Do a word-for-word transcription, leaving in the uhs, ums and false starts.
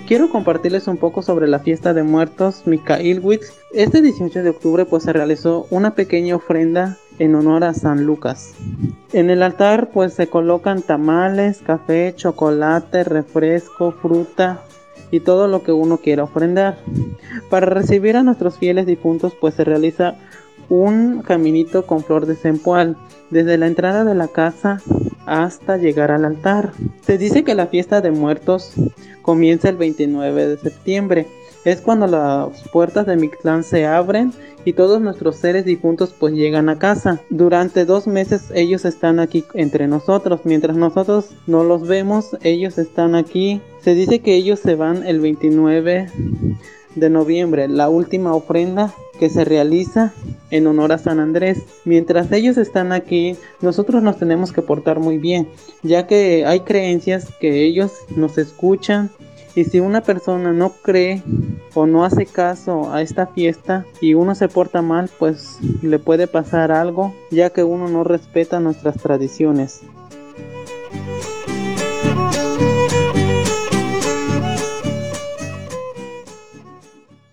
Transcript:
quiero compartirles un poco sobre la fiesta de muertos Michaelwitz. Este dieciocho de octubre pues se realizó una pequeña ofrenda en honor a San Lucas. En el altar pues se colocan tamales, café, chocolate, refresco, fruta y todo lo que uno quiera ofrendar. Para recibir a nuestros fieles difuntos pues se realiza un caminito con flor de cempoal desde la entrada de la casa hasta llegar al altar. Se dice que la fiesta de muertos comienza el veintinueve de septiembre. Es cuando las puertas de Mictlán se abren y todos nuestros seres difuntos pues llegan a casa. Durante dos meses ellos están aquí entre nosotros. Mientras nosotros no los vemos, ellos están aquí. Se dice que ellos se van el veintinueve de noviembre, la última ofrenda que se realiza en honor a San Andrés. Mientras ellos están aquí, nosotros nos tenemos que portar muy bien, ya que hay creencias que ellos nos escuchan, y si una persona no cree o no hace caso a esta fiesta y uno se porta mal, pues le puede pasar algo, ya que uno no respeta nuestras tradiciones.